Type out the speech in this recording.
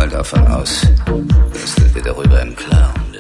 mal davon aus, dass du dir darüber im Klaren